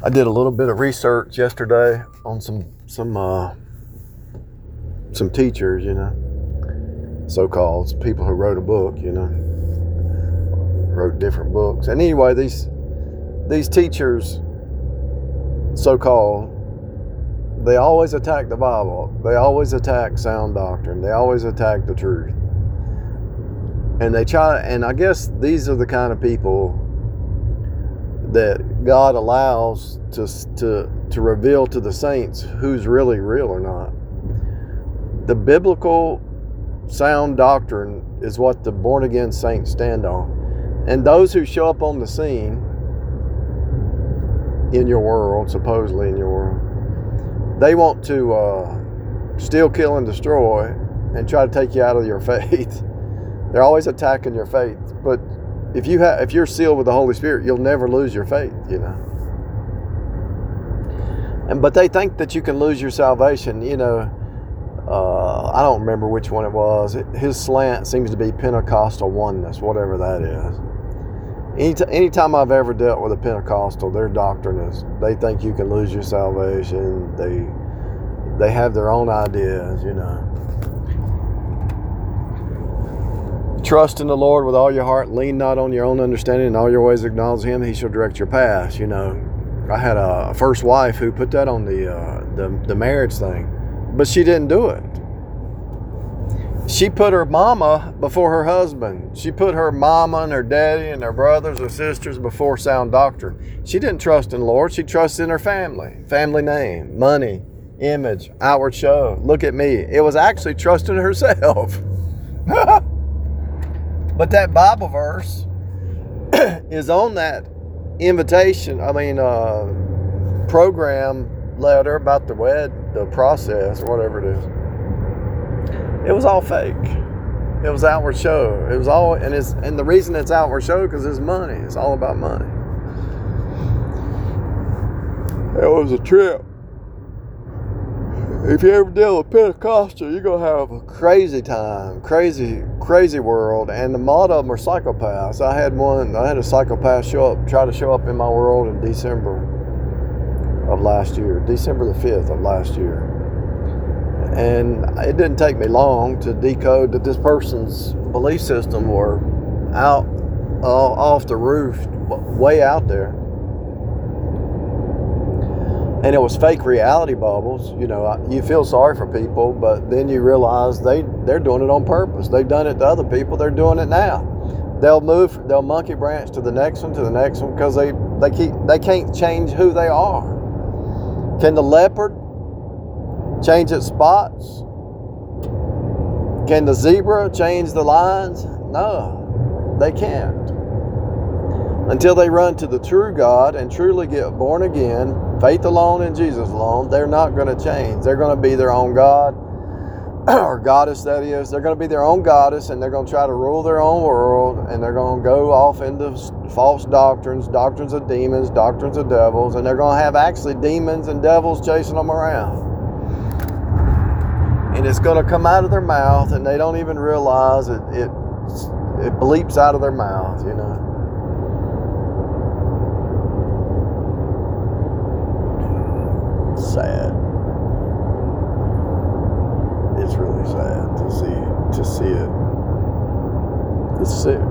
I did a little bit of research yesterday on some teachers, so-called people who wrote a book, wrote different books. And anyway, these teachers, so-called, they always attack the Bible. They always attack sound doctrine. They always attack the truth. And and I guess these are the kind of people that God allows to reveal to the saints who's really real or not. The biblical sound doctrine is what the born-again saints stand on. And those who show up on the scene in your world, supposedly in your world, they want to steal, kill, and destroy and try to take you out of your faith. They're always attacking your faith. But if you're sealed with the Holy Spirit, you'll never lose your faith, But they think that you can lose your salvation, I don't remember which one it was. His slant seems to be Pentecostal oneness, whatever that is. Anytime I've ever dealt with a Pentecostal, their doctrine is they think you can lose your salvation. They have their own ideas, Trust in the Lord with all your heart. Lean not on your own understanding. In all your ways acknowledge Him. He shall direct your paths. I had a first wife who put that on the marriage thing, but she didn't do it. She put her mama before her husband. She put her mama and her daddy and her brothers or sisters before sound doctrine. She didn't trust in the Lord. She trusted in her family name, money, image, outward show. Look at me. It was actually trusting herself. But that Bible verse is on that program letter about the process, whatever it is. It was all fake. It was outward show. It was all, and the reason it's outward show because it's money. It's all about money. It was a trip. If you ever deal with Pentecostal, you're gonna have a crazy time, crazy world, and a lot of them are psychopaths. I had a psychopath try to show up in my world in December of last year, December the 5th of last year. And it didn't take me long to decode that this person's belief system were out off the roof, way out there. And it was fake reality bubbles. You feel sorry for people, but then you realize they're doing it on purpose. They've done it to other people. They're doing it now. They'll monkey branch to the next one, because they can't change who they are. Can the leopard change its spots? Can the zebra change the lines? No, they can't. Until they run to the true God and truly get born again, faith alone in Jesus alone, they're not going to change. They're going to be their own God, or goddess, that is. They're going to be their own goddess, and they're going to try to rule their own world, and they're going to go off into false doctrines of demons, doctrines of devils, and they're going to have actually demons and devils chasing them around. And it's going to come out of their mouth, and they don't even realize it bleeps out of their mouth, Sad. It's really sad to see it. It's sick.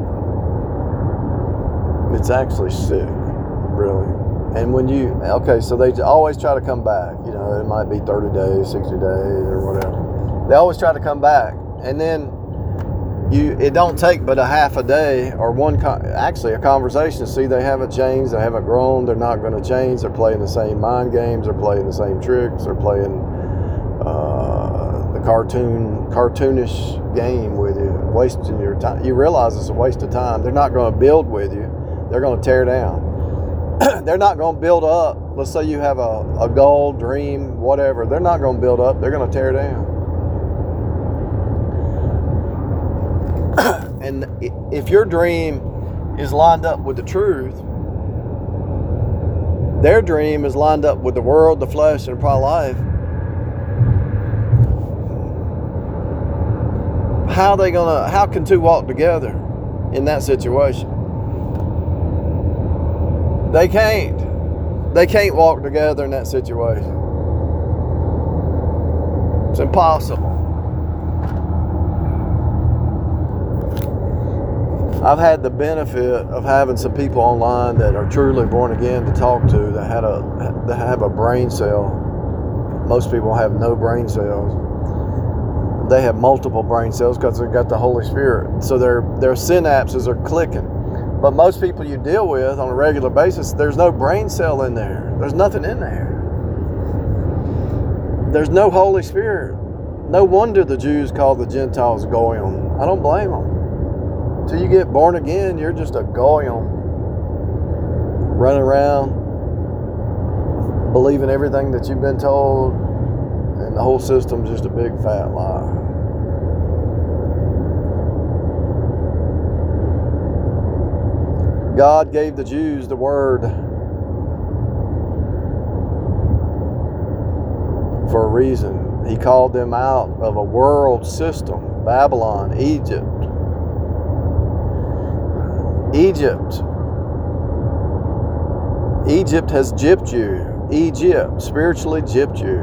It's actually sick, really. And so they always try to come back. It might be 30 days, 60 days, or whatever. They always try to come back. And then it don't take but a half a day or a conversation to see they haven't changed, they haven't grown, they're not going to change, they're playing the same mind games, they're playing the same tricks, they're playing the cartoonish game with you, wasting your time. You realize it's a waste of time. They're not going to build with you, they're going to tear down. They're not going to build up. Let's say you have a goal, dream, whatever. They're not going to build up, they're going to tear down. And if your dream is lined up with the truth, their dream is lined up with the world, the flesh, and pride of life, how can two walk together in that situation? They can't. They can't walk together in that situation. It's impossible. I've had the benefit of having some people online that are truly born again to talk to that have a brain cell. Most people have no brain cells. They have multiple brain cells because they've got the Holy Spirit. So their synapses are clicking. But most people you deal with on a regular basis, there's no brain cell in there. There's nothing in there. There's no Holy Spirit. No wonder the Jews called the Gentiles goyim. I don't blame them. Till you get born again, you're just a goyim. Running around, believing everything that you've been told, and the whole system's just a big fat lie. God gave the Jews the word for a reason. He called them out of a world system, Babylon, Egypt. Egypt has gypped you. Egypt spiritually gypped you.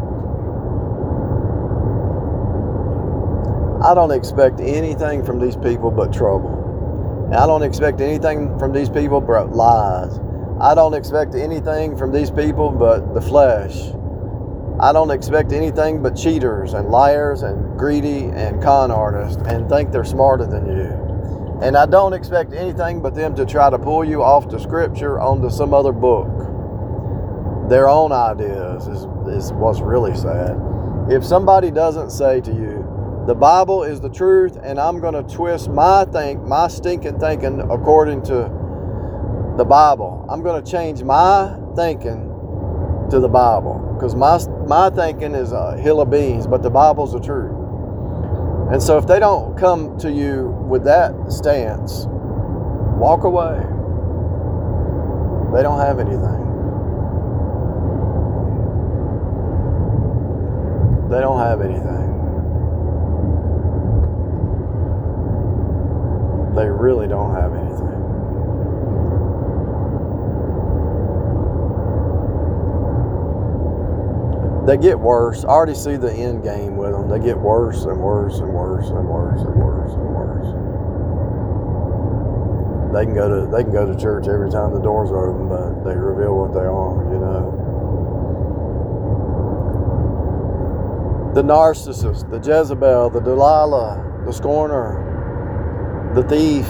I don't expect anything from these people but trouble. I don't expect anything from these people but lies. I don't expect anything from these people but the flesh. I don't expect anything but cheaters and liars and greedy and con artists and think they're smarter than you. And I don't expect anything but them to try to pull you off the scripture onto some other book. Their own ideas is what's really sad. If somebody doesn't say to you, the Bible is the truth, and I'm going to twist my stinking thinking according to the Bible. I'm going to change my thinking to the Bible. Because my thinking is a hill of beans, but the Bible's the truth. And so if they don't come to you with that stance, walk away. They don't have anything. They don't have anything. They really don't have anything. They get worse. I already see the end game with them. They get worse and worse and worse and worse and worse and worse. They can go to church every time the doors are open, but they reveal what they are, you know. The narcissist, the Jezebel, the Delilah, the scorner, the thief,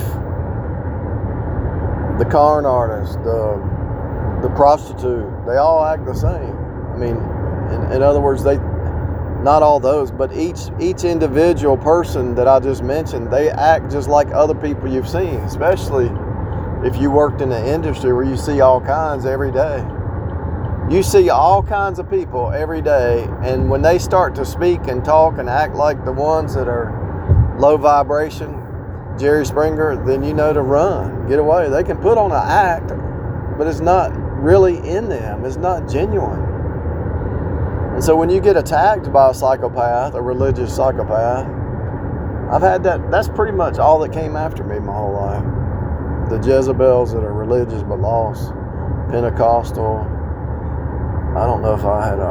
the con artist, the prostitute, they all act the same. I mean, in other words, not all those, but each individual person that I just mentioned, they act just like other people you've seen, especially if you worked in an industry where you see all kinds every day. You see all kinds of people every day, and when they start to speak and talk and act like the ones that are low vibration, Jerry Springer, then you know to run, get away. They can put on an act, but it's not really in them. It's not genuine. And so when you get attacked by a psychopath, a religious psychopath, I've had that. That's pretty much all that came after me my whole life. The Jezebels that are religious but lost, Pentecostal. I don't know if I had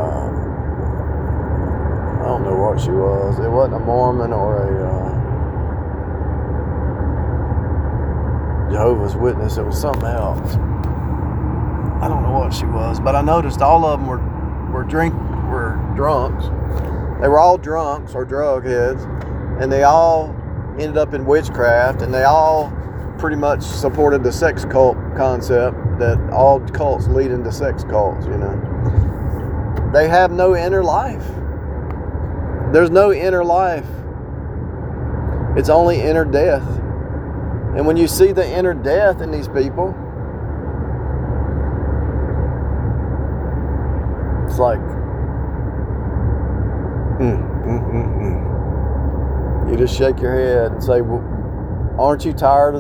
I don't know what she was. It wasn't a Mormon or a Jehovah's Witness. It was something else. I don't know what she was, but I noticed all of them were drunks. They were all drunks or drug heads, and they all ended up in witchcraft, and they all pretty much supported the sex cult concept that all cults lead into sex cults, you know. They have no inner life. There's no inner life. It's only inner death. And when you see the inner death in these people, it's like, you just shake your head and say, well, aren't you tired of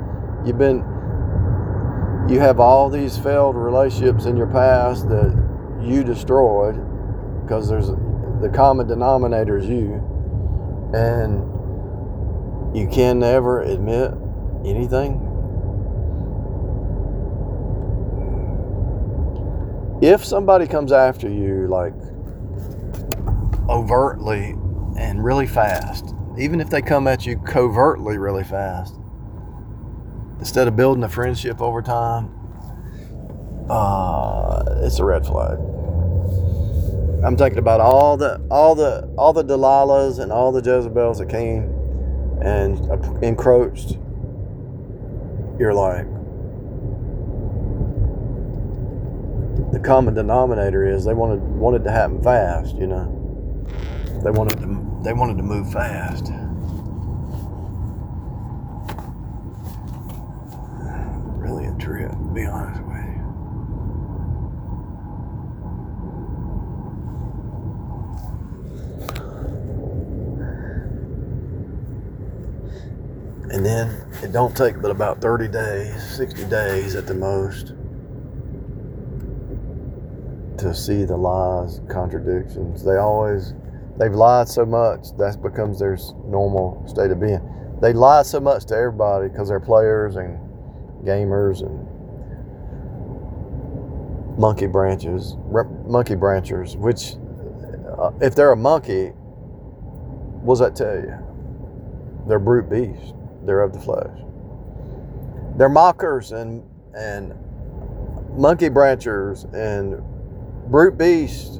you have all these failed relationships in your past that you destroyed, because the common denominator is you, and you can never admit anything. if somebody comes after you like overtly and really fast, even if they come at you covertly really fast, instead of building a friendship over time, it's a red flag. I'm thinking about all the Delilahs and all the Jezebels that came and encroached. You're like, the common denominator is they wanted to happen fast, you know. They wanted to move fast. Really a trip, to be honest with you. And then it don't take but about 30 days, 60 days at the most, to see the lies, contradictions. They've lied so much, that becomes their normal state of being. They lie so much to everybody because they're players and gamers and monkey branchers, which, if they're a monkey, what does that tell you? They're brute beasts. They're of the flesh. They're mockers and monkey branchers and brute beasts.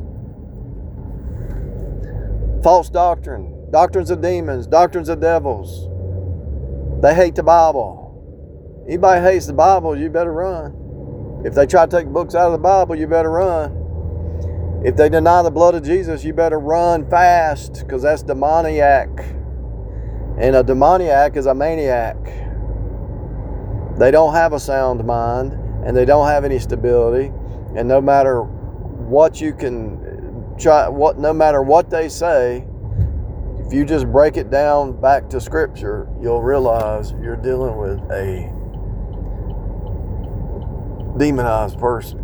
False doctrine, doctrines of demons, doctrines of devils. They hate the Bible. Anybody hates the Bible, you better run. If they try to take books out of the Bible, you better run. If they deny the blood of Jesus, you better run fast, because that's demoniac. And a demoniac is a maniac. They don't have a sound mind, and they don't have any stability. And no matter what you can try, no matter what they say, if you just break it down back to Scripture, you'll realize you're dealing with a demonized person.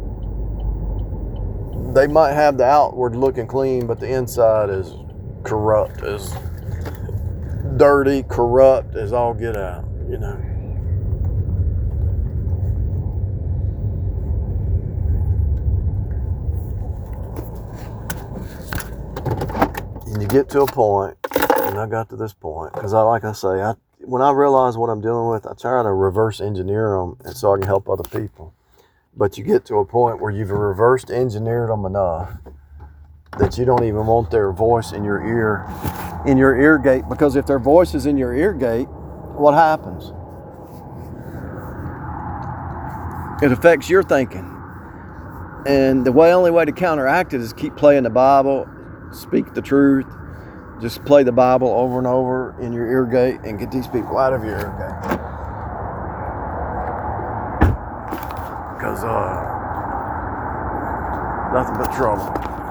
They might have the outward looking clean, but the inside is corrupt, is dirty, corrupt as all get out, you know. And you get to a point, and I got to this point, because when I realize what I'm dealing with, I try to reverse engineer them, and so I can help other people. But you get to a point where you've reversed engineered them enough that you don't even want their voice in your ear gate, because if their voice is in your ear gate, what happens? It affects your thinking. And the only way to counteract it is keep playing the Bible, speak the truth, just play the Bible over and over in your ear gate and get these people out of your ear gate. Because nothing but trouble.